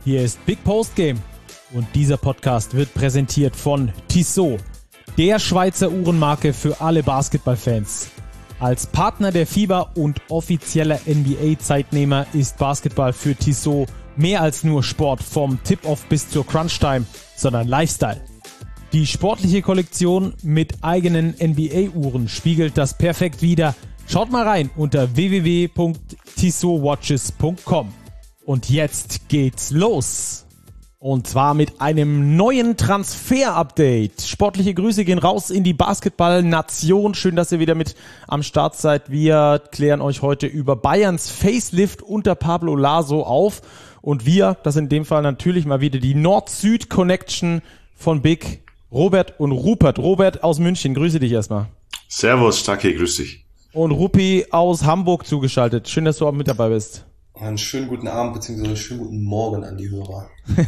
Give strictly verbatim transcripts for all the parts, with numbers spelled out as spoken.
Hier ist Big Post Game und dieser Podcast wird präsentiert von Tissot, der Schweizer Uhrenmarke für alle Basketballfans. Als Partner der FIBA und offizieller N B A-Zeitnehmer ist Basketball für Tissot mehr als nur Sport vom Tip-Off bis zur Crunch-Time, sondern Lifestyle. Die sportliche Kollektion mit eigenen N B A-Uhren spiegelt das perfekt wider. Schaut mal rein unter w w w punkt tissot watches punkt com. Und jetzt geht's los. Und zwar mit einem neuen Transfer-Update. Sportliche Grüße gehen raus in die Basketball-Nation. Schön, dass ihr wieder mit am Start seid. Wir klären euch heute über Bayerns Facelift unter Pablo Laso auf. Und wir, das sind in dem Fall natürlich mal wieder die Nord-Süd-Connection von Big, Robert und Rupert. Robert aus München, grüße dich erstmal. Servus, Stacki, grüß dich. Und Ruppi aus Hamburg zugeschaltet. Schön, dass du auch mit dabei bist. Einen schönen guten Abend bzw. einen schönen guten Morgen an die Hörer.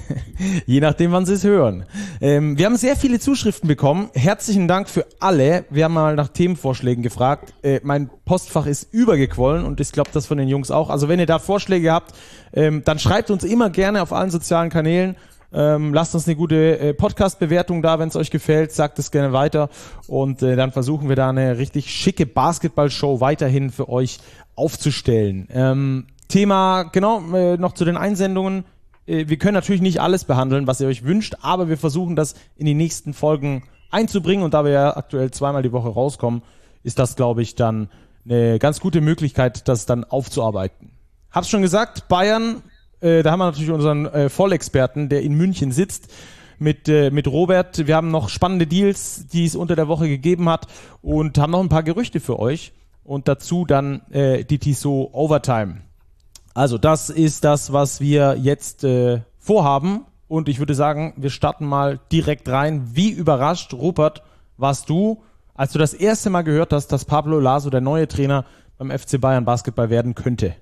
Je nachdem, wann sie es hören. Ähm, wir haben sehr viele Zuschriften bekommen. Herzlichen Dank für alle. Wir haben mal nach Themenvorschlägen gefragt. Äh, mein Postfach ist übergequollen und ich glaube, das von den Jungs auch. Also wenn ihr da Vorschläge habt, ähm, dann schreibt uns immer gerne auf allen sozialen Kanälen. Ähm, lasst uns eine gute äh, Podcast-Bewertung da, wenn es euch gefällt. Sagt es gerne weiter. Und äh, dann versuchen wir da eine richtig schicke Basketball-Show weiterhin für euch aufzustellen. Ähm, Thema, genau, äh, noch zu den Einsendungen. Äh, wir können natürlich nicht alles behandeln, was ihr euch wünscht, aber wir versuchen das in die nächsten Folgen einzubringen und da wir ja aktuell zweimal die Woche rauskommen, ist das, glaube ich, dann eine ganz gute Möglichkeit, das dann aufzuarbeiten. Hab's schon gesagt, Bayern, äh, da haben wir natürlich unseren äh, Vollexperten, der in München sitzt, mit äh, mit Robert. Wir haben noch spannende Deals, die es unter der Woche gegeben hat und haben noch ein paar Gerüchte für euch und dazu dann äh, die Tissot Overtime. Also das ist das, was wir jetzt äh, vorhaben und ich würde sagen, wir starten mal direkt rein. Wie überrascht, Rupert, warst du, als du das erste Mal gehört hast, dass Pablo Laso der neue Trainer beim F C Bayern Basketball werden könnte?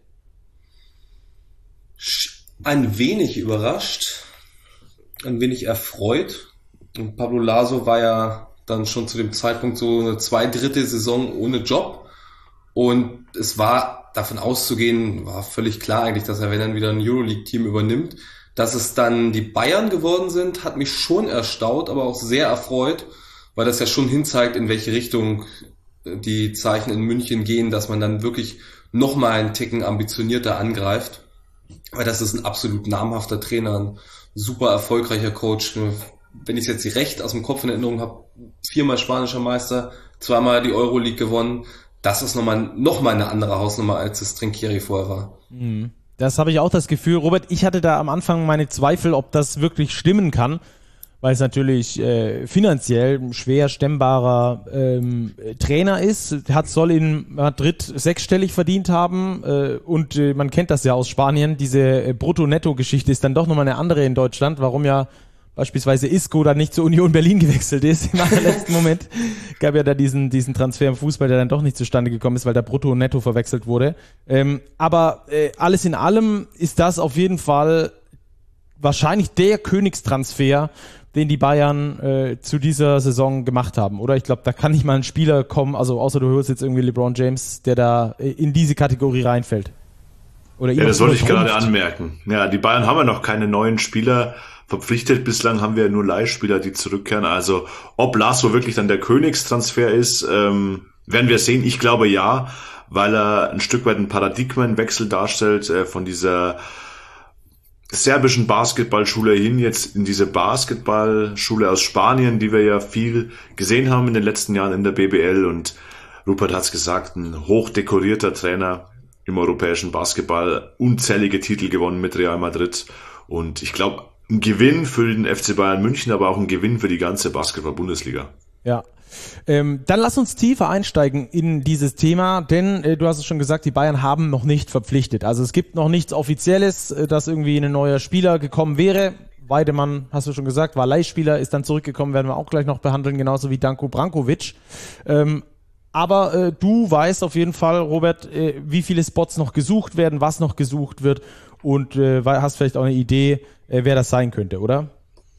Ein wenig überrascht, ein wenig erfreut. Und Pablo Laso war ja dann schon zu dem Zeitpunkt so eine zwei Drittel Saison ohne Job und es war davon auszugehen, war völlig klar eigentlich, dass er, wenn dann wieder ein Euroleague-Team übernimmt, dass es dann die Bayern geworden sind, hat mich schon erstaunt, aber auch sehr erfreut, weil das ja schon hinzeigt, in welche Richtung die Zeichen in München gehen, dass man dann wirklich nochmal einen Ticken ambitionierter angreift, weil das ist ein absolut namhafter Trainer, ein super erfolgreicher Coach. Wenn ich es jetzt recht aus dem Kopf in Erinnerung habe, viermal spanischer Meister, zweimal die Euroleague gewonnen. Das ist nochmal noch mal eine andere Hausnummer, als es Trinkieri vorher war. Das habe ich auch das Gefühl. Robert, ich hatte da am Anfang meine Zweifel, ob das wirklich stimmen kann, weil es natürlich äh, finanziell ein schwer stemmbarer ähm, Trainer ist. Hat soll in Madrid sechsstellig verdient haben äh, und äh, man kennt das ja aus Spanien. Diese äh, Brutto-Netto-Geschichte ist dann doch nochmal eine andere in Deutschland, warum ja beispielsweise Isco dann nicht zur Union Berlin gewechselt ist im allerletzten Moment. Gab ja da diesen diesen Transfer im Fußball, der dann doch nicht zustande gekommen ist, weil da Brutto und Netto verwechselt wurde. Ähm, aber äh, alles in allem ist das auf jeden Fall wahrscheinlich der Königstransfer, den die Bayern äh, zu dieser Saison gemacht haben. Oder ich glaube, da kann nicht mal ein Spieler kommen, also außer du hörst jetzt irgendwie LeBron James, der da äh, in diese Kategorie reinfällt. Oder ja, das wollte ich gerade anmerken. Ja, die Bayern haben ja noch keine neuen Spieler verpflichtet. Bislang haben wir ja nur Leihspieler, die zurückkehren. Also ob Laso wirklich dann der Königstransfer ist, ähm, werden wir sehen. Ich glaube ja, weil er ein Stück weit einen Paradigmenwechsel darstellt äh, von dieser serbischen Basketballschule hin jetzt in diese Basketballschule aus Spanien, die wir ja viel gesehen haben in den letzten Jahren in der B B L. Und Rupert hat's gesagt, ein hochdekorierter Trainer im europäischen Basketball, unzählige Titel gewonnen mit Real Madrid. Und ich glaube, ein Gewinn für den F C Bayern München, aber auch ein Gewinn für die ganze Basketball-Bundesliga. Ja, ähm, dann lass uns tiefer einsteigen in dieses Thema, denn äh, du hast es schon gesagt, die Bayern haben noch nicht verpflichtet. Also es gibt noch nichts Offizielles, äh, dass irgendwie ein neuer Spieler gekommen wäre. Weidemann, hast du schon gesagt, war Leihspieler, ist dann zurückgekommen, werden wir auch gleich noch behandeln, genauso wie Danko Brankovic. Ähm, aber äh, du weißt auf jeden Fall, Robert, äh, wie viele Spots noch gesucht werden, was noch gesucht wird und äh, hast vielleicht auch eine Idee, äh, wer das sein könnte, oder?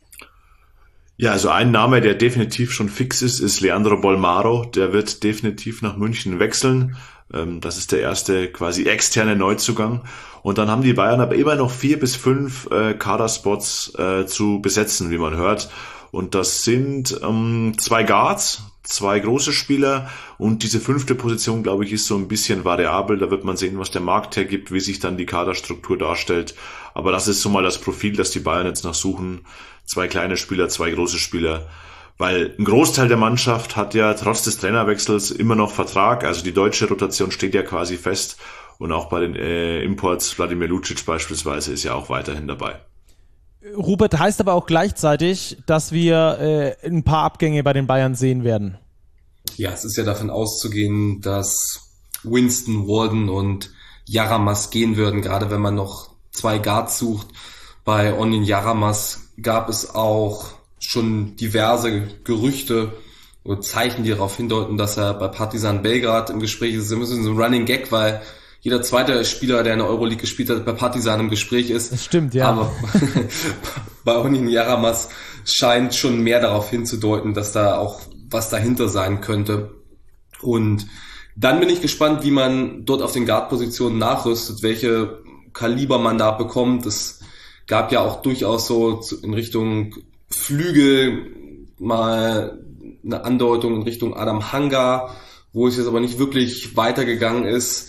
Ja, also ein Name, der definitiv schon fix ist, ist Leandro Bolmaro. Der wird definitiv nach München wechseln. Ähm, das ist der erste quasi externe Neuzugang. Und dann haben die Bayern aber immer noch vier bis fünf äh, Kaderspots äh, zu besetzen, wie man hört. Und das sind ähm, zwei Guards, zwei große Spieler und diese fünfte Position, glaube ich, ist so ein bisschen variabel. Da wird man sehen, was der Markt hergibt, wie sich dann die Kaderstruktur darstellt. Aber das ist so mal das Profil, das die Bayern jetzt noch suchen. Zwei kleine Spieler, zwei große Spieler. Weil ein Großteil der Mannschaft hat ja trotz des Trainerwechsels immer noch Vertrag. Also die deutsche Rotation steht ja quasi fest. Und auch bei den äh, Imports, Vladimir Lucic beispielsweise, ist ja auch weiterhin dabei. Robert, heißt aber auch gleichzeitig, dass wir äh, ein paar Abgänge bei den Bayern sehen werden. Ja, es ist ja davon auszugehen, dass Winston, Walden und Yaramas gehen würden, gerade wenn man noch zwei Guards sucht. Bei Onion Yaramas gab es auch schon diverse Gerüchte oder Zeichen, die darauf hindeuten, dass er bei Partizan Belgrad im Gespräch ist. Das ist ein Running Gag, weil jeder zweite Spieler, der in der Euroleague gespielt hat, bei Partizan im Gespräch ist. Das stimmt, ja. Aber bei Onion Yaramas scheint schon mehr darauf hinzudeuten, dass da auch was dahinter sein könnte. Und dann bin ich gespannt, wie man dort auf den Guard-Positionen nachrüstet, welche Kaliber man da bekommt. Es gab ja auch durchaus so in Richtung Flügel mal eine Andeutung in Richtung Adam Hanga, wo es jetzt aber nicht wirklich weitergegangen ist.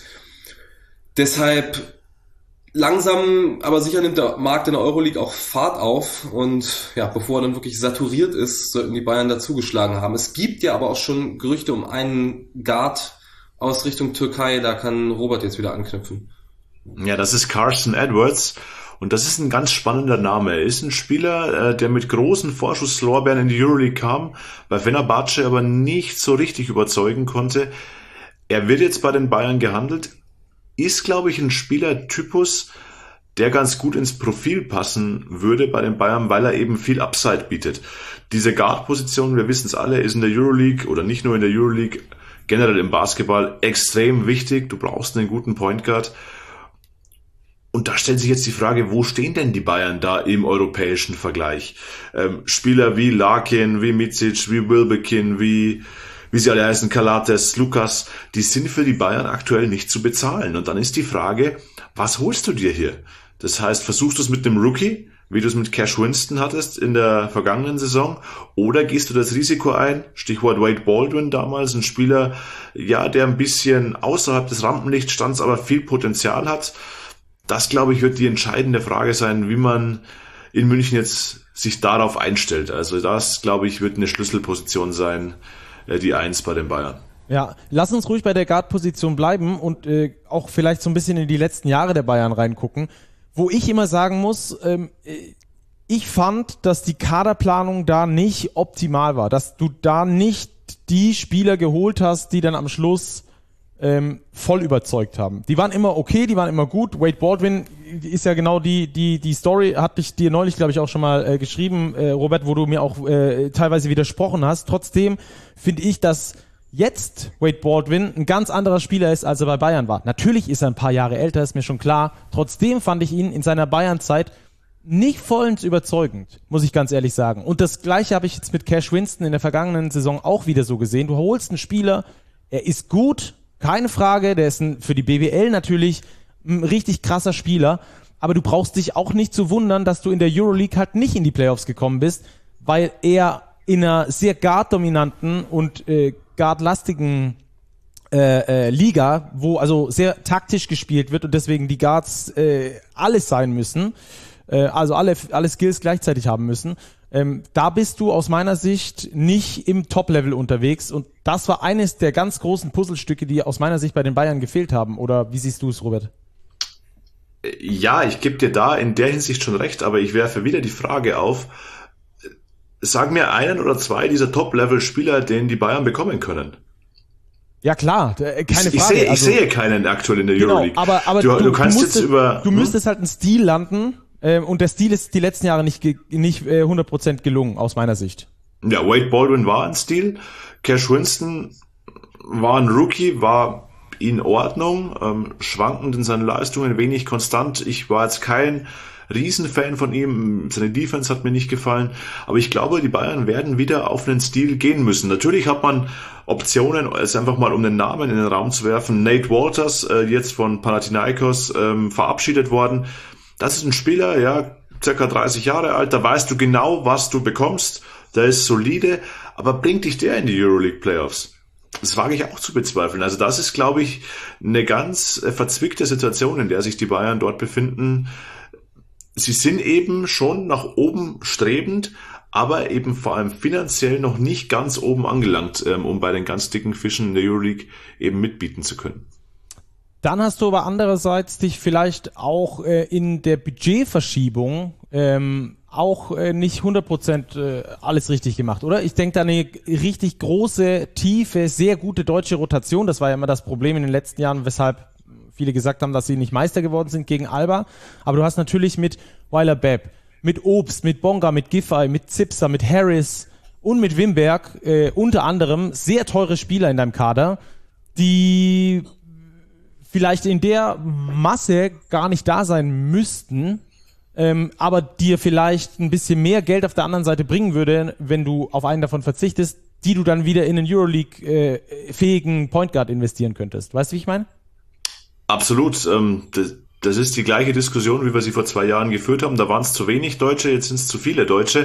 Deshalb langsam, aber sicher nimmt der Markt in der Euroleague auch Fahrt auf und ja, bevor er dann wirklich saturiert ist, sollten die Bayern dazugeschlagen haben. Es gibt ja aber auch schon Gerüchte um einen Guard aus Richtung Türkei, da kann Robert jetzt wieder anknüpfen. Ja, das ist Carson Edwards und das ist ein ganz spannender Name. Er ist ein Spieler, der mit großen Vorschusslorbeeren in die Euroleague kam, bei Fenerbahce aber nicht so richtig überzeugen konnte. Er wird jetzt bei den Bayern gehandelt, ist, glaube ich, ein Spielertypus, der ganz gut ins Profil passen würde bei den Bayern, weil er eben viel Upside bietet. Diese Guard-Position, wir wissen es alle, ist in der Euroleague oder nicht nur in der Euroleague, generell im Basketball extrem wichtig. Du brauchst einen guten Point Guard. Und da stellt sich jetzt die Frage, wo stehen denn die Bayern da im europäischen Vergleich? Ähm, Spieler wie Larkin, wie Micic, wie Wilbekin, wie wie sie alle heißen, Kalates, Lukas, die sind für die Bayern aktuell nicht zu bezahlen. Und dann ist die Frage, was holst du dir hier? Das heißt, versuchst du es mit dem Rookie, wie du es mit Cash Winston hattest in der vergangenen Saison, oder gehst du das Risiko ein? Stichwort Wade Baldwin damals, ein Spieler, ja, der ein bisschen außerhalb des Rampenlichts stand, aber viel Potenzial hat. Das, glaube ich, wird die entscheidende Frage sein, wie man in München jetzt sich darauf einstellt. Also das, glaube ich, wird eine Schlüsselposition sein, die Eins bei den Bayern. Ja, lass uns ruhig bei der Guard-Position bleiben und äh, auch vielleicht so ein bisschen in die letzten Jahre der Bayern reingucken, wo ich immer sagen muss, ähm, ich fand, dass die Kaderplanung da nicht optimal war, dass du da nicht die Spieler geholt hast, die dann am Schluss ähm, voll überzeugt haben. Die waren immer okay, die waren immer gut. Wade Baldwin ist ja genau die die die Story, hatte ich dir neulich, glaube ich, auch schon mal äh, geschrieben, äh, Robert, wo du mir auch äh, teilweise widersprochen hast. Trotzdem finde ich, dass jetzt Wade Baldwin ein ganz anderer Spieler ist, als er bei Bayern war. Natürlich ist er ein paar Jahre älter, ist mir schon klar. Trotzdem fand ich ihn in seiner Bayern-Zeit nicht vollends überzeugend, muss ich ganz ehrlich sagen. Und das Gleiche habe ich jetzt mit Cash Winston in der vergangenen Saison auch wieder so gesehen. Du holst einen Spieler, er ist gut, keine Frage, der ist ein, für die B W L natürlich ein richtig krasser Spieler, aber du brauchst dich auch nicht zu wundern, dass du in der Euroleague halt nicht in die Playoffs gekommen bist, weil er in einer sehr guard-dominanten und äh, guard-lastigen äh, äh, Liga, wo also sehr taktisch gespielt wird und deswegen die Guards äh, alles sein müssen, äh, also alle, alle Skills gleichzeitig haben müssen, ähm, da bist du aus meiner Sicht nicht im Top-Level unterwegs und das war eines der ganz großen Puzzlestücke, die aus meiner Sicht bei den Bayern gefehlt haben. Oder wie siehst du es, Robert? Ja, ich gebe dir da in der Hinsicht schon recht, aber ich werfe wieder die Frage auf, sag mir einen oder zwei dieser Top-Level-Spieler, den die Bayern bekommen können. Ja klar, keine ich, Frage. Ich sehe, also, ich sehe keinen aktuell in der genau, Euroleague. Aber, aber du, du, du kannst du jetzt musstest, über... Du müsstest hm? halt einen Stil landen ähm, und der Stil ist die letzten Jahre nicht, nicht äh, hundert Prozent gelungen, aus meiner Sicht. Ja, Wade Baldwin war ein Stil, Cash Winston war ein Rookie, war in Ordnung, ähm, schwankend in seinen Leistungen, wenig konstant. Ich war jetzt kein Riesenfan von ihm, seine Defense hat mir nicht gefallen, aber ich glaube, die Bayern werden wieder auf einen Stil gehen müssen. Natürlich hat man Optionen, es einfach mal um den Namen in den Raum zu werfen. Nate Walters, äh, jetzt von Panathinaikos ähm, verabschiedet worden. Das ist ein Spieler, ja, circa dreißig Jahre alt, da weißt du genau, was du bekommst, der ist solide, aber bringt dich der in die Euroleague Playoffs? Das wage ich auch zu bezweifeln. Also das ist, glaube ich, eine ganz äh, verzwickte Situation, in der sich die Bayern dort befinden. Sie sind eben schon nach oben strebend, aber eben vor allem finanziell noch nicht ganz oben angelangt, ähm, um bei den ganz dicken Fischen in der Euroleague eben mitbieten zu können. Dann hast du aber andererseits dich vielleicht auch äh, in der Budgetverschiebung ähm, auch äh, nicht hundert Prozent äh, alles richtig gemacht, oder? Ich denke da eine richtig große, tiefe, sehr gute deutsche Rotation. Das war ja immer das Problem in den letzten Jahren, weshalb viele gesagt haben, dass sie nicht Meister geworden sind gegen Alba. Aber du hast natürlich mit Weiler-Bepp, mit Obst, mit Bonga, mit Giffey, mit Zipser, mit Harris und mit Wimberg äh, unter anderem sehr teure Spieler in deinem Kader, die vielleicht in der Masse gar nicht da sein müssten, ähm, aber dir vielleicht ein bisschen mehr Geld auf der anderen Seite bringen würde, wenn du auf einen davon verzichtest, die du dann wieder in einen Euroleague-fähigen äh, Point Guard investieren könntest. Weißt du, wie ich meine? Absolut. Ähm, das, das ist die gleiche Diskussion, wie wir sie vor zwei Jahren geführt haben. Da waren es zu wenig Deutsche, jetzt sind es zu viele Deutsche.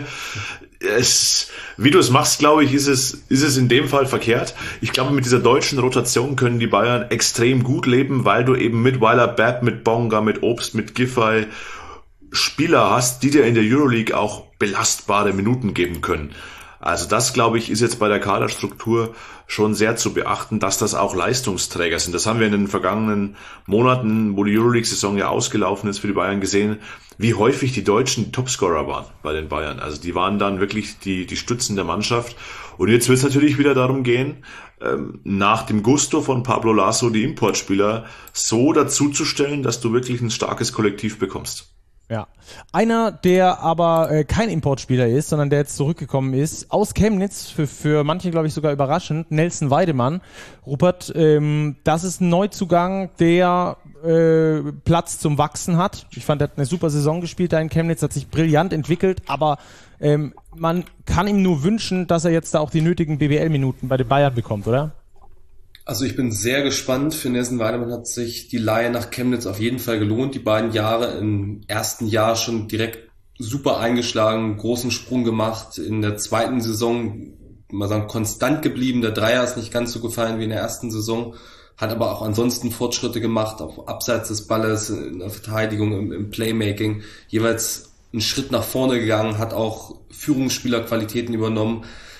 Es, wie du es machst, glaube ich, ist es, ist es in dem Fall verkehrt. Ich glaube, mit dieser deutschen Rotation können die Bayern extrem gut leben, weil du eben mit Weiler-Bepp, mit Bonga, mit Obst, mit Giffey Spieler hast, die dir in der Euroleague auch belastbare Minuten geben können. Also das, glaube ich, ist jetzt bei der Kaderstruktur schon sehr zu beachten, dass das auch Leistungsträger sind. Das haben wir in den vergangenen Monaten, wo die Euroleague-Saison ja ausgelaufen ist für die Bayern, gesehen, wie häufig die Deutschen Topscorer waren bei den Bayern. Also die waren dann wirklich die, die Stützen der Mannschaft. Und jetzt wird es natürlich wieder darum gehen, ähm, nach dem Gusto von Pablo Laso die Importspieler so dazuzustellen, dass du wirklich ein starkes Kollektiv bekommst. Ja, einer, der aber äh, kein Importspieler ist, sondern der jetzt zurückgekommen ist, aus Chemnitz, für, für manche, glaube ich, sogar überraschend, Nelson Weidemann. Rupert, ähm, das ist ein Neuzugang, der äh, Platz zum Wachsen hat. Ich fand, er hat eine super Saison gespielt da in Chemnitz, hat sich brillant entwickelt, aber ähm, man kann ihm nur wünschen, dass er jetzt da auch die nötigen B B L-Minuten bei den Bayern bekommt, oder? Also ich bin sehr gespannt. Für Nelson Weidemann hat sich die Leihe nach Chemnitz auf jeden Fall gelohnt. Die beiden Jahre im ersten Jahr schon direkt super eingeschlagen, großen Sprung gemacht. In der zweiten Saison, mal sagen, konstant geblieben. Der Dreier ist nicht ganz so gefallen wie in der ersten Saison, hat aber auch ansonsten Fortschritte gemacht, auch abseits des Balles, in der Verteidigung, im, im Playmaking. Jeweils einen Schritt nach vorne gegangen, hat auch Führungsspielerqualitäten übernommen.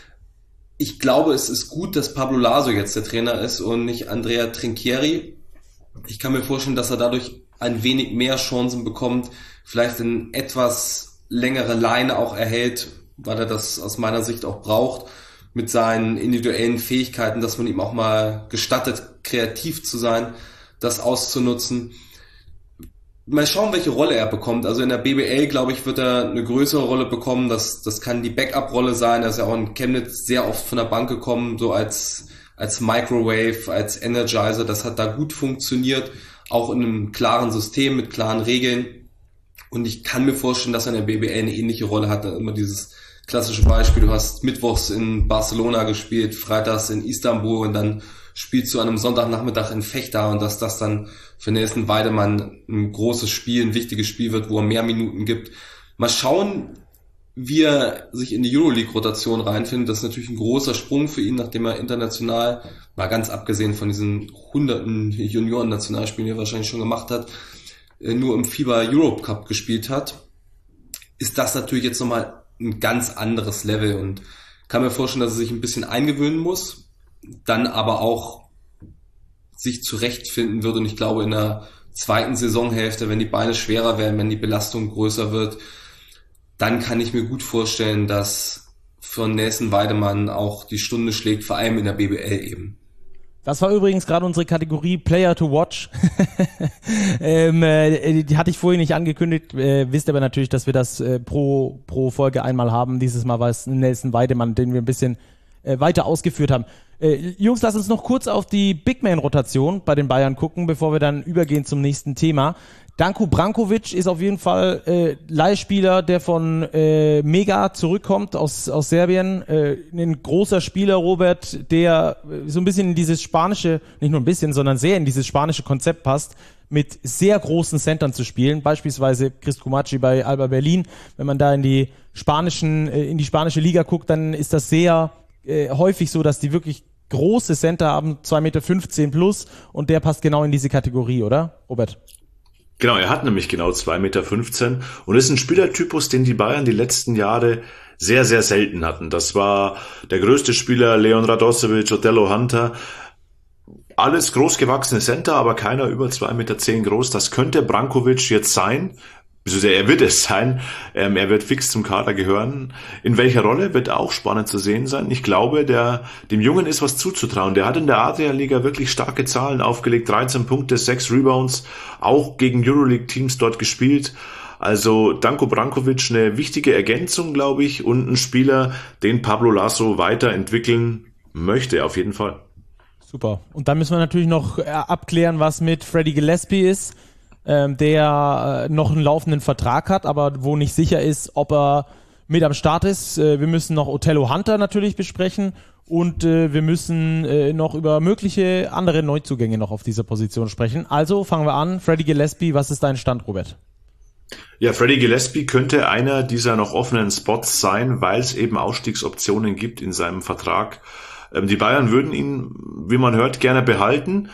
Ich glaube, es ist gut, dass Pablo Laso jetzt der Trainer ist und nicht Andrea Trinchieri. Ich kann mir vorstellen, dass er dadurch ein wenig mehr Chancen bekommt, vielleicht eine etwas längere Leine auch erhält, weil er das aus meiner Sicht auch braucht, mit seinen individuellen Fähigkeiten, dass man ihm auch mal gestattet, kreativ zu sein, das auszunutzen. Mal schauen, welche Rolle er bekommt. Also in der B B L, glaube ich, wird er eine größere Rolle bekommen. Das, das kann die Backup-Rolle sein. Er ist ja auch in Chemnitz sehr oft von der Bank gekommen, so als, als Microwave, als Energizer. Das hat da gut funktioniert, auch in einem klaren System mit klaren Regeln. Und ich kann mir vorstellen, dass er in der B B L eine ähnliche Rolle hat. Immer dieses klassische Beispiel, du hast mittwochs in Barcelona gespielt, freitags in Istanbul und dann spielst du an einem Sonntagnachmittag in Fechter, und dass das dann für Nelson Weidemann ein großes Spiel, ein wichtiges Spiel wird, wo er mehr Minuten gibt. Mal schauen, wie er sich in die Euroleague-Rotation reinfindet. Das ist natürlich ein großer Sprung für ihn, nachdem er international, mal ganz abgesehen von diesen hunderten Junioren-Nationalspielen, die er wahrscheinlich schon gemacht hat, nur im FIBA Europe Cup gespielt hat, ist das natürlich jetzt nochmal ein ganz anderes Level, und kann mir vorstellen, dass er sich ein bisschen eingewöhnen muss, dann aber auch sich zurechtfinden wird. Und ich glaube, in der zweiten Saisonhälfte, wenn die Beine schwerer werden, wenn die Belastung größer wird, dann kann ich mir gut vorstellen, dass für Nelson Weidemann auch die Stunde schlägt, vor allem in der B B L eben. Das war übrigens gerade unsere Kategorie Player to Watch. ähm, äh, die hatte ich vorhin nicht angekündigt. Äh, wisst aber natürlich, dass wir das äh, pro pro Folge einmal haben. Dieses Mal war es Nelson Weidemann, den wir ein bisschen äh, weiter ausgeführt haben. Äh, Jungs, lass uns noch kurz auf die Big-Man-Rotation bei den Bayern gucken, bevor wir dann übergehen zum nächsten Thema. Danko Brankovic ist auf jeden Fall äh, Leihspieler, der von äh, Mega zurückkommt aus aus Serbien. Äh, ein großer Spieler, Robert, der äh, so ein bisschen in dieses spanische, nicht nur ein bisschen, sondern sehr in dieses spanische Konzept passt, mit sehr großen Centern zu spielen. Beispielsweise Chris Kumaci bei Alba Berlin. Wenn man da in die spanischen äh, in die spanische Liga guckt, dann ist das sehr äh, häufig so, dass die wirklich große Center haben, zwei Meter fünfzehn plus, und der passt genau in diese Kategorie, oder, Robert? Genau, er hat nämlich genau zwei Meter fünfzehn und ist ein Spielertypus, den die Bayern die letzten Jahre sehr, sehr selten hatten. Das war der größte Spieler, Leon Radosevic, Otello Hunter. Alles großgewachsene Center, aber keiner über zwei Meter zehn groß. Das könnte Brankovic jetzt sein. Also er wird es sein. Ähm, er wird fix zum Kader gehören. In welcher Rolle wird auch spannend zu sehen sein. Ich glaube, der, dem Jungen ist was zuzutrauen. Der hat in der Adria-Liga wirklich starke Zahlen aufgelegt. dreizehn Punkte, sechs Rebounds. Auch gegen Euroleague-Teams dort gespielt. Also Danko Brankovic eine wichtige Ergänzung, glaube ich. Und ein Spieler, den Pablo Laso weiterentwickeln möchte, auf jeden Fall. Super. Und dann müssen wir natürlich noch abklären, was mit Freddie Gillespie ist. Der noch einen laufenden Vertrag hat, aber wo nicht sicher ist, ob er mit am Start ist. Wir müssen noch Otello Hunter natürlich besprechen und wir müssen noch über mögliche andere Neuzugänge noch auf dieser Position sprechen. Also fangen wir an. Freddie Gillespie, was ist dein Stand, Robert? Ja, Freddie Gillespie könnte einer dieser noch offenen Spots sein, weil es eben Ausstiegsoptionen gibt in seinem Vertrag. Die Bayern würden ihn, wie man hört, gerne behalten.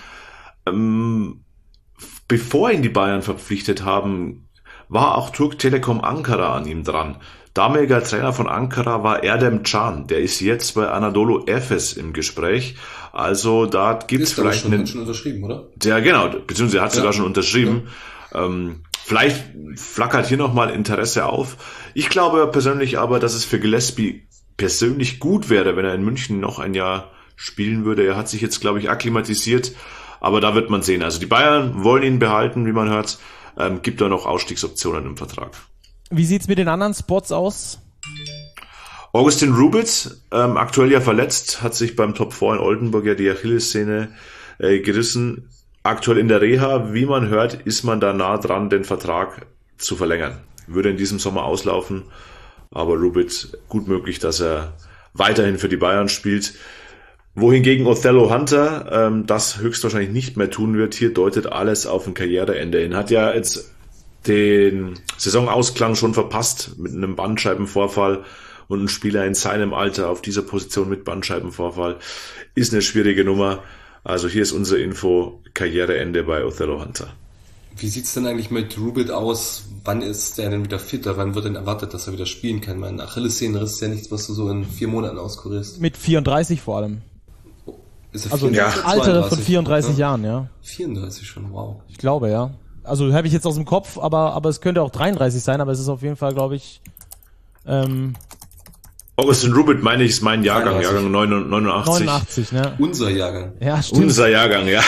Bevor ihn die Bayern verpflichtet haben, war auch Türk Telekom Ankara an ihm dran. Damaliger Trainer von Ankara war Erdem Can. Der ist jetzt bei Anadolu Efes im Gespräch. Also da gibt es vielleicht schon, einen... schon unterschrieben, oder? Ja, genau. Beziehungsweise er hat ja. sogar schon unterschrieben. Ja. Ähm, vielleicht flackert hier nochmal Interesse auf. Ich glaube persönlich aber, dass es für Gillespie persönlich gut wäre, wenn er in München noch ein Jahr spielen würde. Er hat sich jetzt, glaube ich, akklimatisiert. Aber da wird man sehen. Also die Bayern wollen ihn behalten, wie man hört. Ähm, gibt da noch Ausstiegsoptionen im Vertrag. Wie sieht's mit den anderen Spots aus? Augustin Rubitz, ähm, aktuell ja verletzt, hat sich beim Top vier in Oldenburg ja die Achillessehne äh, gerissen. Aktuell in der Reha, wie man hört, ist man da nah dran, den Vertrag zu verlängern. Würde in diesem Sommer auslaufen. Aber Rubitz, gut möglich, dass er weiterhin für die Bayern spielt. Wohingegen Otello Hunter ähm, das höchstwahrscheinlich nicht mehr tun wird. Hier deutet alles auf ein Karriereende hin. Hat ja jetzt den Saisonausklang schon verpasst mit einem Bandscheibenvorfall, und ein Spieler in seinem Alter auf dieser Position mit Bandscheibenvorfall ist eine schwierige Nummer. Also hier ist unsere Info, Karriereende bei Otello Hunter. Wie sieht's denn eigentlich mit Rubit aus? Wann ist der denn wieder fitter? Wann wird denn erwartet, dass er wieder spielen kann? Mein Achillessehnenriss ist ja nichts, was du so in vier Monaten auskurierst. Mit vierunddreißig vor allem. Ist er also ja. Alter von vierunddreißig ja? Jahren, ja. vierunddreißig schon, wow. Ich glaube, ja. Also habe ich jetzt aus dem Kopf, aber aber es könnte auch dreiunddreißig sein, aber es ist auf jeden Fall, glaube ich, ähm, Augustin Rubit, meine ich, ist mein Jahrgang, dreiunddreißig. Jahrgang neunundachtzig. neunundachtzig, ne? Unser Jahrgang. Ja, stimmt. Unser Jahrgang, ja.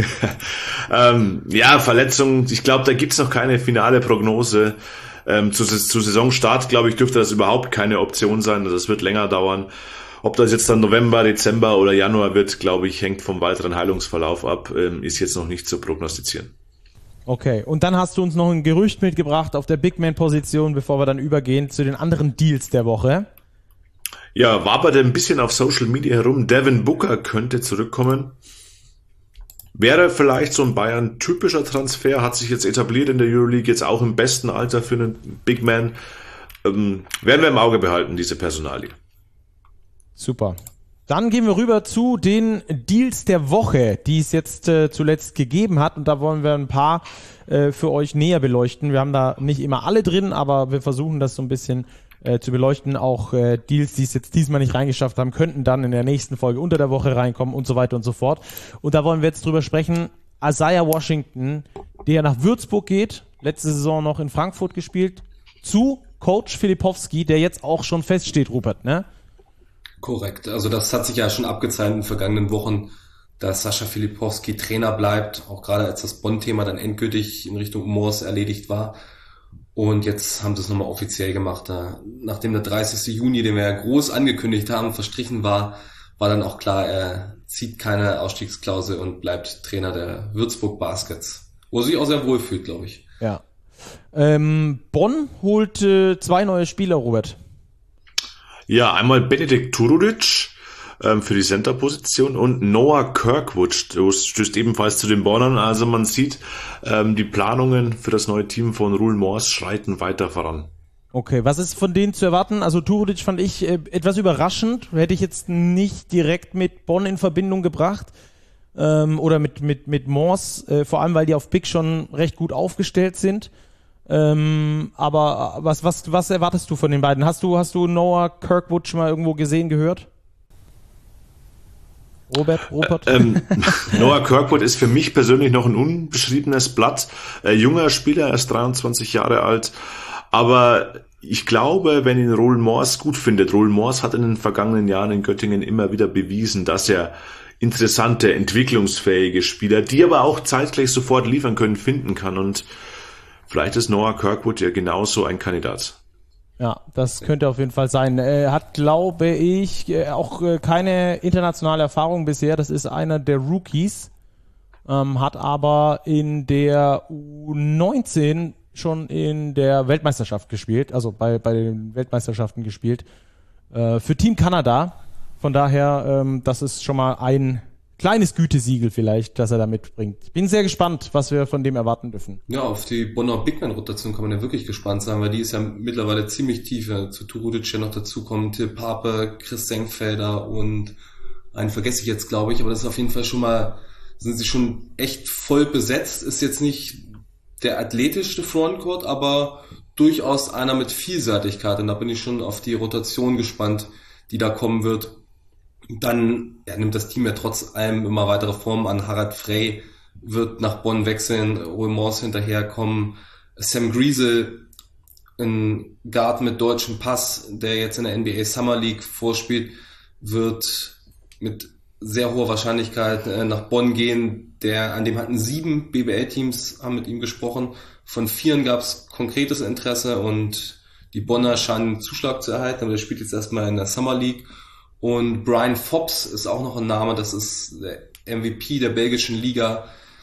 ähm, ja, Verletzung, ich glaube, da gibt's noch keine finale Prognose. Ähm, zu, zu Saisonstart, glaube ich, dürfte das überhaupt keine Option sein. Also es wird länger dauern. Ob das jetzt dann November, Dezember oder Januar wird, glaube ich, hängt vom weiteren Heilungsverlauf ab, ähm, ist jetzt noch nicht zu prognostizieren. Okay, und dann hast du uns noch ein Gerücht mitgebracht auf der Big-Man-Position, bevor wir dann übergehen zu den anderen Deals der Woche. Ja, waberte ein bisschen auf Social Media herum. Devin Booker könnte zurückkommen. Wäre vielleicht so ein Bayern-typischer Transfer, hat sich jetzt etabliert in der Euroleague, jetzt auch im besten Alter für einen Big Man. Ähm, werden wir im Auge behalten, diese Personalie. Super. Dann gehen wir rüber zu den Deals der Woche, die es jetzt äh, zuletzt gegeben hat. Und da wollen wir ein paar äh, für euch näher beleuchten. Wir haben da nicht immer alle drin, aber wir versuchen das so ein bisschen äh, zu beleuchten. Auch äh, Deals, die es jetzt diesmal nicht reingeschafft haben, könnten dann in der nächsten Folge unter der Woche reinkommen und so weiter und so fort. Und da wollen wir jetzt drüber sprechen. Isaiah Washington, der nach Würzburg geht, letzte Saison noch in Frankfurt gespielt, zu Coach Filipowski, der jetzt auch schon feststeht, Rupert, ne? Korrekt. Also das hat sich ja schon abgezeichnet in den vergangenen Wochen, dass Sascha Filipowski Trainer bleibt, auch gerade als das Bonn-Thema dann endgültig in Richtung Moors erledigt war. Und jetzt haben sie es nochmal offiziell gemacht. Da, nachdem der dreißigsten Juni, den wir ja groß angekündigt haben, verstrichen war, war dann auch klar, er zieht keine Ausstiegsklausel und bleibt Trainer der Würzburg Baskets, wo er sich auch sehr wohl fühlt, glaube ich. Ja. Ähm, Bonn holt äh, zwei neue Spieler, Robert. Ja, einmal Benedikt Turudic ähm, für die Center-Position und Noah Kirkwood stößt, stößt ebenfalls zu den Bonnern. Also man sieht, ähm, die Planungen für das neue Team von Roel Mors schreiten weiter voran. Okay, was ist von denen zu erwarten? Also Turudic fand ich äh, etwas überraschend, hätte ich jetzt nicht direkt mit Bonn in Verbindung gebracht ähm, oder mit mit mit Mors, äh, vor allem weil die auf Pick schon recht gut aufgestellt sind. Ähm, aber was was was erwartest du von den beiden? Hast du hast du Noah Kirkwood schon mal irgendwo gesehen, gehört? Robert, Robert? Äh, ähm, Noah Kirkwood ist für mich persönlich noch ein unbeschriebenes Blatt. Äh, junger Spieler, erst dreiundzwanzig Jahre alt. Aber ich glaube, wenn ihn Roel Mors gut findet, Roel Mors hat in den vergangenen Jahren in Göttingen immer wieder bewiesen, dass er interessante, entwicklungsfähige Spieler, die aber auch zeitgleich sofort liefern können, finden kann. Und vielleicht ist Noah Kirkwood ja genauso ein Kandidat. Ja, das könnte auf jeden Fall sein. Er hat, glaube ich, auch keine internationale Erfahrung bisher. Das ist einer der Rookies, ähm, hat aber in der U neunzehn schon in der Weltmeisterschaft gespielt, also bei, bei den Weltmeisterschaften gespielt, äh, für Team Kanada. Von daher, ähm, das ist schon mal ein kleines Gütesiegel vielleicht, das er da mitbringt. Ich bin sehr gespannt, was wir von dem erwarten dürfen. Ja, auf die Bonner Bigman-Rotation kann man ja wirklich gespannt sein, weil die ist ja mittlerweile ziemlich tief. Ja, zu Turudic ja noch dazu kommen Till Pape, Chris Senkfelder und einen vergesse ich jetzt, glaube ich, aber das ist auf jeden Fall schon mal, sind sie schon echt voll besetzt. Ist jetzt nicht der athletischste Frontcourt, aber durchaus einer mit Vielseitigkeit. Und da bin ich schon auf die Rotation gespannt, die da kommen wird. Dann ja, nimmt das Team ja trotz allem immer weitere Formen an. Harald Frey wird nach Bonn wechseln, Roel Mors hinterherkommen. Sam Griesel, ein Guard mit deutschem Pass, der jetzt in der N B A Summer League vorspielt, wird mit sehr hoher Wahrscheinlichkeit äh, nach Bonn gehen. Der, an dem hatten sieben B B L-Teams haben mit ihm gesprochen. Von vieren gab es konkretes Interesse und die Bonner scheinen Zuschlag zu erhalten, aber der spielt jetzt erstmal in der Summer League. Und Brian Fobbs ist auch noch ein Name, das ist der M V P der belgischen Liga.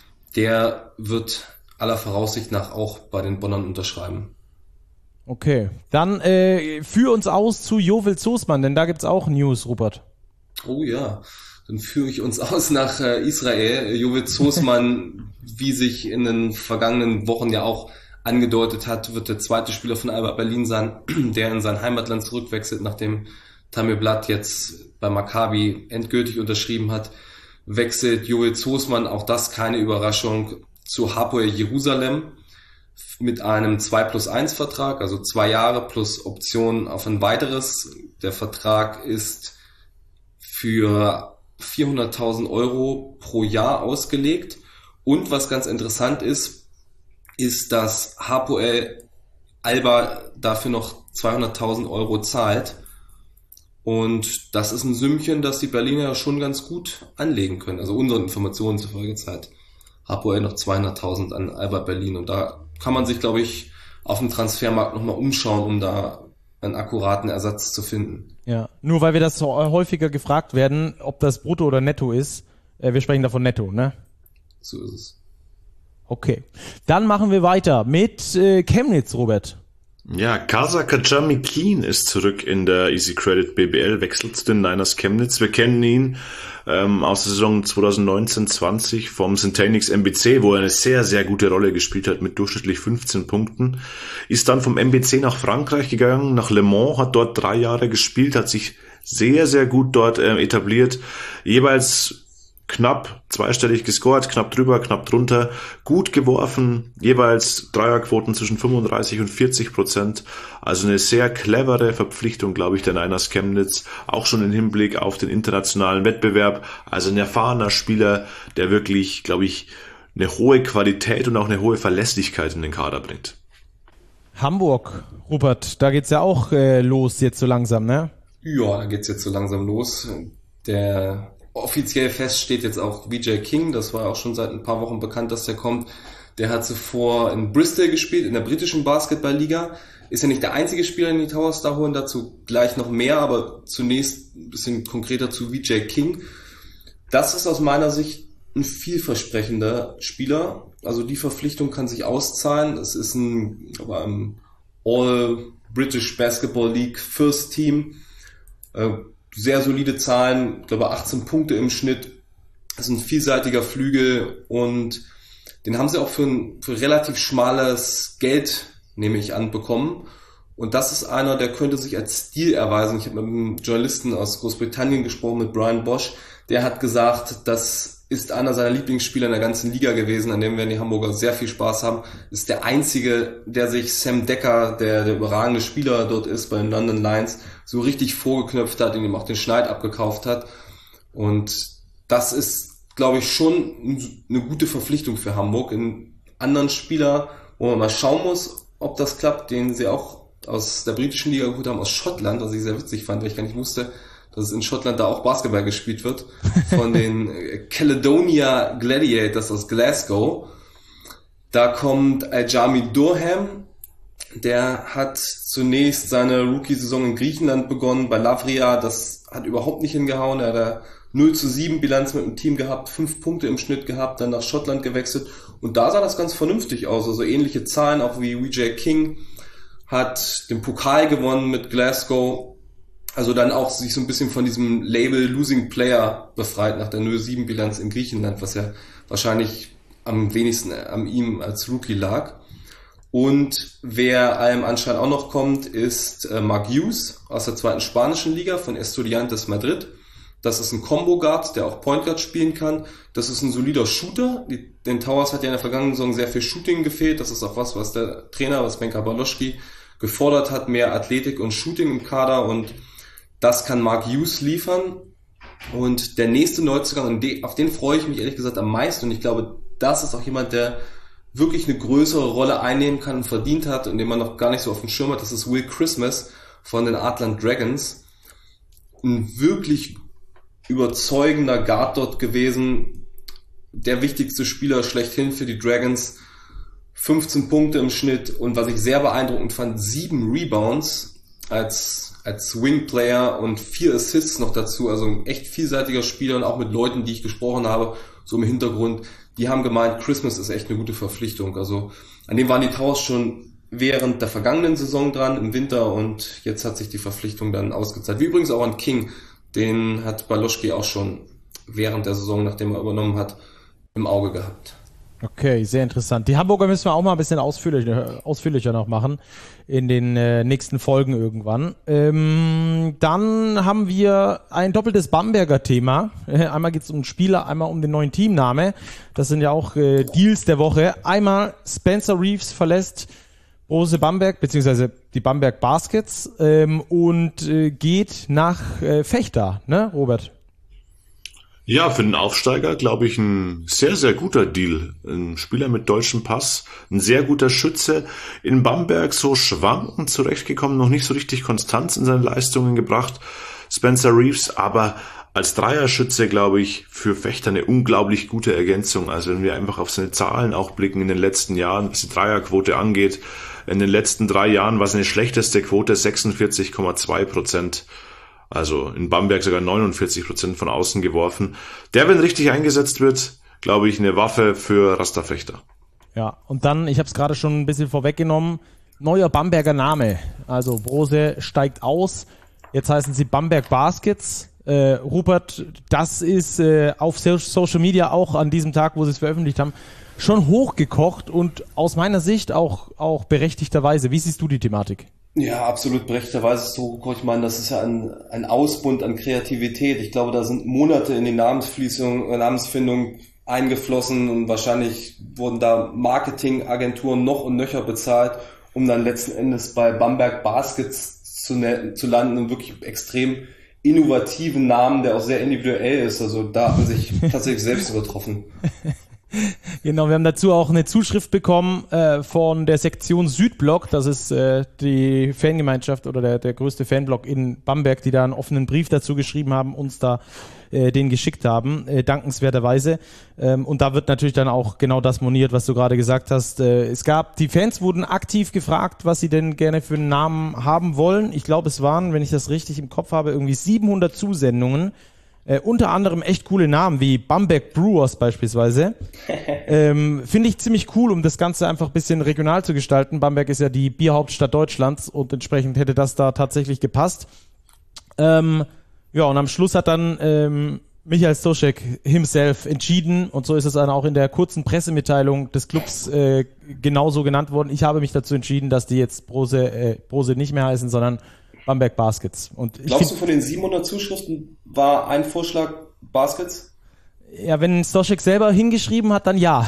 Der wird aller Voraussicht nach auch bei den Bonnern unterschreiben. Okay, dann äh, führ uns aus zu Jovel Zosman, denn da gibt's auch News, Rupert. Oh ja, dann führe ich uns aus nach äh, Israel. Jovel Zosman, wie sich in den vergangenen Wochen ja auch angedeutet hat, wird der zweite Spieler von Alba Berlin sein, der in sein Heimatland zurückwechselt, nachdem Tamir Blatt jetzt bei Maccabi endgültig unterschrieben hat. Wechselt Jovel Zosman, auch das keine Überraschung, zu Hapoel Jerusalem mit einem zwei plus eins Vertrag, also zwei Jahre plus Option auf ein weiteres. Der Vertrag ist für vierhunderttausend Euro pro Jahr ausgelegt. Und was ganz interessant ist, ist, dass Hapoel Alba dafür noch zweihunderttausend Euro zahlt. Und das ist ein Sümmchen, das die Berliner schon ganz gut anlegen können. Also unseren Informationen zufolge zahlt Hapoel noch zweihunderttausend an Alba Berlin. Und da kann man sich, glaube ich, auf dem Transfermarkt nochmal umschauen, um da einen akkuraten Ersatz zu finden. Ja, nur weil wir das so häufiger gefragt werden, ob das brutto oder netto ist. Äh, wir sprechen davon netto, ne? So ist es. Okay. Dann machen wir weiter mit äh, Chemnitz, Robert. Ja, Kasa Kajami Keen ist zurück in der Easy Credit B B L, wechselt zu den Niners Chemnitz. Wir kennen ihn ähm, aus der Saison zwanzig neunzehn zwanzig vom Centenix M B C, wo er eine sehr, sehr gute Rolle gespielt hat mit durchschnittlich fünfzehn Punkten. Ist dann vom M B C nach Frankreich gegangen, nach Le Mans, hat dort drei Jahre gespielt, hat sich sehr, sehr gut dort äh, etabliert. Jeweils knapp zweistellig gescored, knapp drüber, knapp drunter, gut geworfen, jeweils Dreierquoten zwischen fünfunddreißig und vierzig Prozent. Also eine sehr clevere Verpflichtung, glaube ich, der Niners Chemnitz, auch schon im Hinblick auf den internationalen Wettbewerb. Also ein erfahrener Spieler, der wirklich, glaube ich, eine hohe Qualität und auch eine hohe Verlässlichkeit in den Kader bringt. Hamburg, Rupert, da geht's ja auch äh, los jetzt so langsam, ne? Ja, da geht's jetzt so langsam los. Der offiziell fest steht jetzt auch Vijay King, das war auch schon seit ein paar Wochen bekannt, dass der kommt. Der hat zuvor in Bristol gespielt, in der britischen Basketballliga. Ist ja nicht der einzige Spieler, den die Towers da holen, dazu gleich noch mehr, aber zunächst ein bisschen konkreter zu V J King. Das ist aus meiner Sicht ein vielversprechender Spieler. Also die Verpflichtung kann sich auszahlen. Es ist ein, aber ein All British Basketball League First Team. Sehr solide Zahlen, ich glaube achtzehn Punkte im Schnitt. Das ist ein vielseitiger Flügel und den haben sie auch für ein für relativ schmales Geld, nehme ich an, bekommen. Und das ist einer, der könnte sich als Stil erweisen. Ich habe mit einem Journalisten aus Großbritannien gesprochen, mit Brian Bosch. Der hat gesagt, das ist einer seiner Lieblingsspieler in der ganzen Liga gewesen, an dem werden die Hamburger sehr viel Spaß haben. Das ist der einzige, der sich Sam Decker, der der überragende Spieler dort ist bei den London Lions, so richtig vorgeknöpft hat und ihm auch den Schneid abgekauft hat. Und das ist, glaube ich, schon eine gute Verpflichtung für Hamburg. Ein anderen Spieler, wo man mal schauen muss, ob das klappt, den sie auch aus der britischen Liga geholt haben, aus Schottland, was ich sehr witzig fand, weil ich gar nicht wusste, dass es in Schottland da auch Basketball gespielt wird, von den Caledonia Gladiators aus Glasgow. Da kommt Aljami Durham, der hat zunächst seine Rookie-Saison in Griechenland begonnen, bei Lavria, das hat überhaupt nicht hingehauen, er hat null zu sieben Bilanz mit dem Team gehabt, fünf Punkte im Schnitt gehabt, dann nach Schottland gewechselt und da sah das ganz vernünftig aus, also ähnliche Zahlen auch wie V J King, hat den Pokal gewonnen mit Glasgow, also dann auch sich so ein bisschen von diesem Label Losing Player befreit nach der null zu sieben Bilanz in Griechenland, was ja wahrscheinlich am wenigsten an ihm als Rookie lag. Und wer allem anscheinend auch noch kommt, ist äh, Mark Hughes aus der zweiten spanischen Liga von Estudiantes Madrid. Das ist ein Combo-Guard, der auch Point Guard spielen kann. Das ist ein solider Shooter. Die, den Towers hat ja in der vergangenen Saison sehr viel Shooting gefehlt. Das ist auch was, was der Trainer, was Benka Baloschki gefordert hat, mehr Athletik und Shooting im Kader. Und das kann Mark Hughes liefern. Und der nächste Neuzugang, und de, auf den freue ich mich ehrlich gesagt am meisten. Und ich glaube, das ist auch jemand, der wirklich eine größere Rolle einnehmen kann und verdient hat und den man noch gar nicht so auf dem Schirm hat. Das ist Will Christmas von den Artland Dragons. Ein wirklich überzeugender Guard dort gewesen. Der wichtigste Spieler schlechthin für die Dragons. fünfzehn Punkte im Schnitt und was ich sehr beeindruckend fand, sieben Rebounds als, als Swing-Player und vier Assists noch dazu. Also ein echt vielseitiger Spieler und auch mit Leuten, die ich gesprochen habe, so im Hintergrund, die haben gemeint, Christmas ist echt eine gute Verpflichtung. Also an dem waren die Towers schon während der vergangenen Saison dran, im Winter, und jetzt hat sich die Verpflichtung dann ausgezahlt. Wie übrigens auch an King, den hat Baloschki auch schon während der Saison, nachdem er übernommen hat, im Auge gehabt. Okay, sehr interessant. Die Hamburger müssen wir auch mal ein bisschen ausführlicher, ausführlicher noch machen in den äh, nächsten Folgen irgendwann. Ähm, dann haben wir ein doppeltes Bamberger Thema. Äh, einmal geht es um den Spieler, einmal um den neuen Teamname. Das sind ja auch äh, Deals der Woche. Einmal Spencer Reeves verlässt Brose Bamberg, beziehungsweise die Bamberg Baskets, ähm, und äh, geht nach äh, Vechta, ne, Robert? Ja, für den Aufsteiger, glaube ich, ein sehr, sehr guter Deal. Ein Spieler mit deutschem Pass, ein sehr guter Schütze. In Bamberg so schwankend zurechtgekommen, noch nicht so richtig Konstanz in seine Leistungen gebracht. Spencer Reeves, aber als Dreierschütze, glaube ich, für Vechta eine unglaublich gute Ergänzung. Also wenn wir einfach auf seine Zahlen auch blicken in den letzten Jahren, was die Dreierquote angeht, in den letzten drei Jahren war seine schlechteste Quote sechsundvierzig Komma zwei Prozent. Also in Bamberg sogar neunundvierzig Prozent von außen geworfen. Der, wenn richtig eingesetzt wird, glaube ich, eine Waffe für Raster Vechta. Ja, und dann, ich habe es gerade schon ein bisschen vorweggenommen, neuer Bamberger Name. Also Brose steigt aus, jetzt heißen sie Bamberg Baskets. Äh, Rupert, das ist äh, auf Social Media auch an diesem Tag, wo sie es veröffentlicht haben, schon hochgekocht und aus meiner Sicht auch, auch berechtigterweise. Wie siehst du die Thematik? Ja, absolut berechtigterweise so. Ich meine, das ist ja ein, ein Ausbund an Kreativität. Ich glaube, da sind Monate in die Namensfließung, äh, Namensfindung eingeflossen und wahrscheinlich wurden da Marketingagenturen noch und nöcher bezahlt, um dann letzten Endes bei Bamberg Baskets zu, ne- zu landen und wirklich extrem innovativen Namen, der auch sehr individuell ist. Also da hat man sich tatsächlich selbst übertroffen. Genau, wir haben dazu auch eine Zuschrift bekommen äh, von der Sektion Südblock. Das ist äh, die Fangemeinschaft oder der, der größte Fanblock in Bamberg, die da einen offenen Brief dazu geschrieben haben, uns da äh, den geschickt haben, äh, dankenswerterweise. Ähm, und da wird natürlich dann auch genau das moniert, was du gerade gesagt hast. Äh, es gab, die Fans wurden aktiv gefragt, was sie denn gerne für einen Namen haben wollen. Ich glaube, es waren, wenn ich das richtig im Kopf habe, irgendwie siebenhundert Zusendungen. Äh, unter anderem echt coole Namen wie Bamberg Brewers beispielsweise. ähm, Finde ich ziemlich cool, um das Ganze einfach ein bisschen regional zu gestalten. Bamberg ist ja die Bierhauptstadt Deutschlands und entsprechend hätte das da tatsächlich gepasst. Ähm, ja, und am Schluss hat dann ähm, Michael Stoschek himself entschieden und so ist es dann auch in der kurzen Pressemitteilung des Clubs äh, genauso genannt worden. Ich habe mich dazu entschieden, dass die jetzt Brose, äh, Brose nicht mehr heißen, sondern Bamberg Baskets. Und ich Glaubst find, du, von den siebenhundert Zuschriften war ein Vorschlag Baskets? Ja, wenn Stoschek selber hingeschrieben hat, dann ja.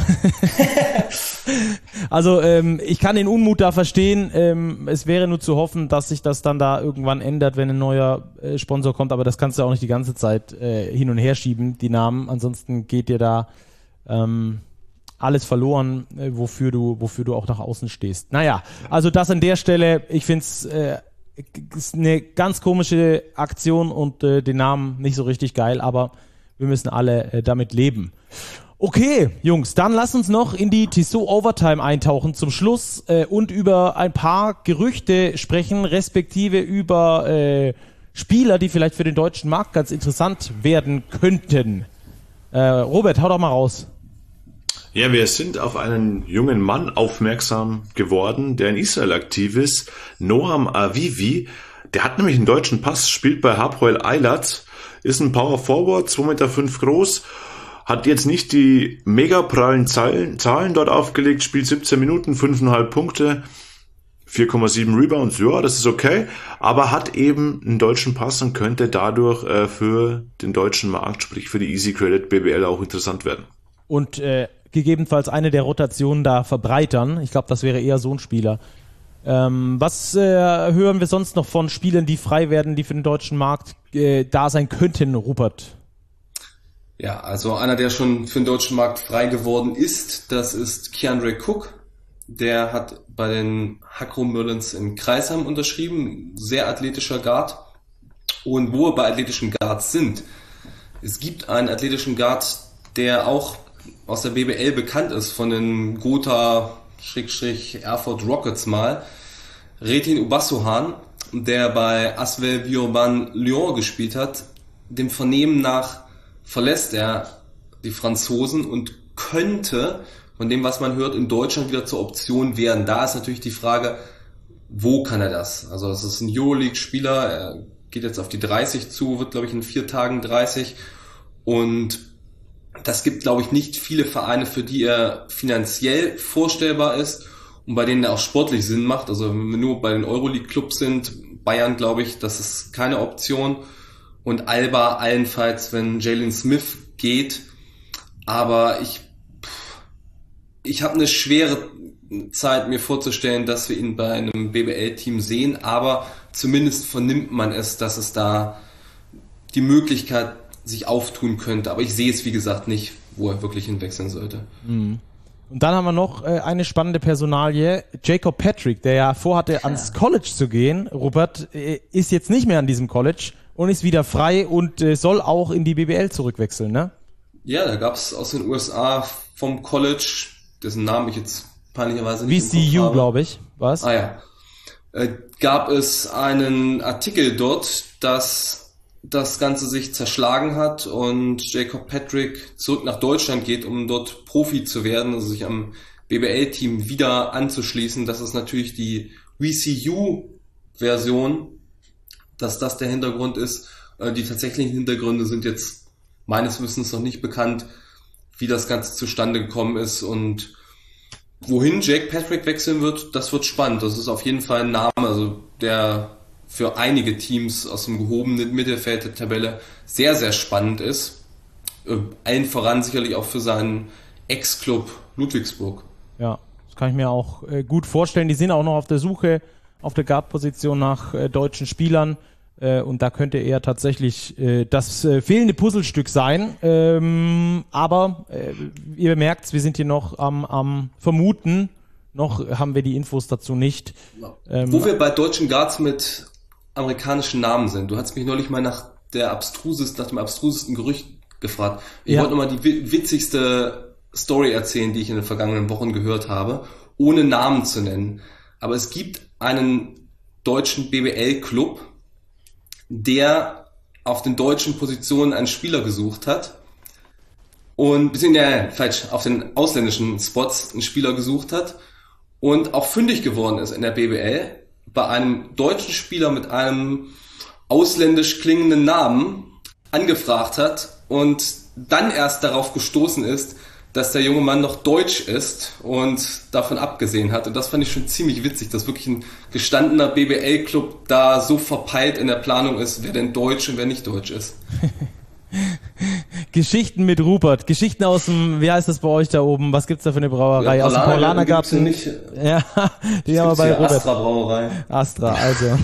Also ähm, ich kann den Unmut da verstehen. Ähm, es wäre nur zu hoffen, dass sich das dann da irgendwann ändert, wenn ein neuer äh, Sponsor kommt. Aber das kannst du auch nicht die ganze Zeit äh, hin und her schieben, die Namen. Ansonsten geht dir da ähm, alles verloren, äh, wofür du, wofür du auch nach außen stehst. Naja, also das an der Stelle. Ich finde es äh, ist eine ganz komische Aktion und äh, den Namen nicht so richtig geil, aber wir müssen alle äh, damit leben. Okay, Jungs, dann lasst uns noch in die Tissot Overtime eintauchen zum Schluss äh, und über ein paar Gerüchte sprechen, respektive über äh, Spieler, die vielleicht für den deutschen Markt ganz interessant werden könnten. Äh, Robert, hau doch mal raus. Ja, wir sind auf einen jungen Mann aufmerksam geworden, der in Israel aktiv ist, Noam Avivi. Der hat nämlich einen deutschen Pass, spielt bei Hapoel Eilat, ist ein Power Forward, zwei Komma fünf Meter groß, hat jetzt nicht die mega prallen Zahlen, Zahlen dort aufgelegt, spielt siebzehn Minuten, fünf Komma fünf Punkte, vier Komma sieben Rebounds, ja, das ist okay, aber hat eben einen deutschen Pass und könnte dadurch äh, für den deutschen Markt, sprich für die Easy Credit B B L auch interessant werden. Und äh, gegebenenfalls eine der Rotationen da verbreitern. Ich glaube, das wäre eher so ein Spieler. Ähm, was äh, hören wir sonst noch von Spielern, die frei werden, die für den deutschen Markt äh, da sein könnten, Rupert? Ja, also einer, der schon für den deutschen Markt frei geworden ist, das ist Keandre Cook. Der hat bei den Hakro Merlins in Kreisheim unterschrieben, sehr athletischer Guard. Und wo wir bei athletischen Guards sind, es gibt einen athletischen Guard, der auch aus der B B L bekannt ist, von den Gotha-Erfurt Rockets mal, Retin Ubassohan, der bei Asvel Villeurbanne Lyon gespielt hat. Dem Vernehmen nach verlässt er die Franzosen und könnte, von dem, was man hört, in Deutschland wieder zur Option werden. Da ist natürlich die Frage, wo kann er das? Also es ist ein Euroleague-Spieler, er geht jetzt auf die dreißig zu, wird, glaube ich, in vier Tagen dreißig und das gibt, glaube ich, nicht viele Vereine, für die er finanziell vorstellbar ist und bei denen er auch sportlich Sinn macht. Also wenn wir nur bei den Euroleague-Clubs sind, Bayern, glaube ich, das ist keine Option. Und Alba allenfalls, wenn Jalen Smith geht. Aber ich, ich habe eine schwere Zeit, mir vorzustellen, dass wir ihn bei einem B B L-Team sehen. Aber zumindest vernimmt man es, dass es da die Möglichkeit sich auftun könnte. Aber ich sehe es, wie gesagt, nicht, wo er wirklich hinwechseln sollte. Mhm. Und dann haben wir noch äh, eine spannende Personalie. Jacob Patrick, der ja vorhatte, ja. ans College zu gehen. Rupert äh, ist jetzt nicht mehr an diesem College und ist wieder frei und äh, soll auch in die B B L zurückwechseln, ne? Ja, da gab es aus den U S A vom College, dessen Namen ich jetzt peinlicherweise nicht V C U, glaube ich. Was? Ah ja. Äh, gab es einen Artikel dort, dass das Ganze sich zerschlagen hat und Jacob Patrick zurück nach Deutschland geht, um dort Profi zu werden, also sich am B B L-Team wieder anzuschließen. Das ist natürlich die V C U-Version, dass das der Hintergrund ist. Die tatsächlichen Hintergründe sind jetzt meines Wissens noch nicht bekannt, wie das Ganze zustande gekommen ist und wohin Jake Patrick wechseln wird, das wird spannend. Das ist auf jeden Fall ein Name, also der für einige Teams aus dem gehobenen Mittelfeld der Tabelle sehr, sehr spannend ist. Allen voran sicherlich auch für seinen Ex-Club Ludwigsburg. Ja, das kann ich mir auch äh, gut vorstellen. Die sind auch noch auf der Suche auf der Guard-Position nach äh, deutschen Spielern. Äh, und da könnte er tatsächlich äh, das äh, fehlende Puzzlestück sein. Ähm, aber äh, ihr merkt, wir sind hier noch am, am Vermuten. Noch haben wir die Infos dazu nicht. Ähm, Wo wir bei deutschen Guards mit amerikanischen Namen sind. Du hast mich neulich mal nach der abstrusesten, nach dem abstrusesten Gerücht gefragt. Ich ja. wollte nochmal die witzigste Story erzählen, die ich in den vergangenen Wochen gehört habe, ohne Namen zu nennen. Aber es gibt einen deutschen B B L-Club, der auf den deutschen Positionen einen Spieler gesucht hat und, beziehungsweise, falsch, auf den ausländischen Spots einen Spieler gesucht hat und auch fündig geworden ist in der B B L bei einem deutschen Spieler mit einem ausländisch klingenden Namen angefragt hat und dann erst darauf gestoßen ist, dass der junge Mann noch deutsch ist und davon abgesehen hat. Und das fand ich schon ziemlich witzig, dass wirklich ein gestandener B B L-Club da so verpeilt in der Planung ist, wer denn deutsch und wer nicht deutsch ist. Geschichten mit Rupert, Geschichten aus dem, wie heißt das bei euch da oben? Was gibt's da für eine Brauerei? Ja, aus dem Paulanergarten? Nicht. Ja, die haben wir bei Robert. Astra Brauerei. Astra, also.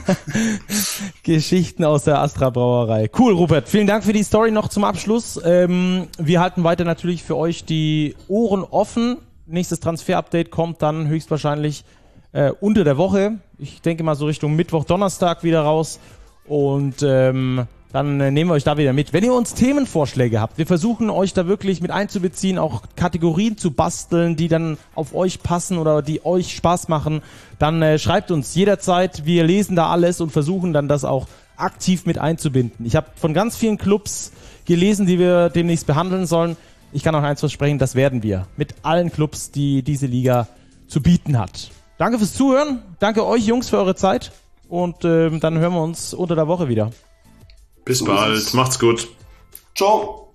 Geschichten aus der Astra Brauerei. Cool, Rupert. Vielen Dank für die Story noch zum Abschluss. Ähm, wir halten weiter natürlich für euch die Ohren offen. Nächstes Transfer-Update kommt dann höchstwahrscheinlich äh, unter der Woche. Ich denke mal so Richtung Mittwoch, Donnerstag wieder raus. Und ähm, dann äh, nehmen wir euch da wieder mit. Wenn ihr uns Themenvorschläge habt, wir versuchen euch da wirklich mit einzubeziehen, auch Kategorien zu basteln, die dann auf euch passen oder die euch Spaß machen, dann äh, schreibt uns jederzeit. Wir lesen da alles und versuchen dann das auch aktiv mit einzubinden. Ich habe von ganz vielen Clubs gelesen, die wir demnächst behandeln sollen. Ich kann auch eins versprechen, das werden wir mit allen Clubs, die diese Liga zu bieten hat. Danke fürs Zuhören. Danke euch Jungs für eure Zeit und äh, dann hören wir uns unter der Woche wieder. Bis bald. Macht's gut. Ciao.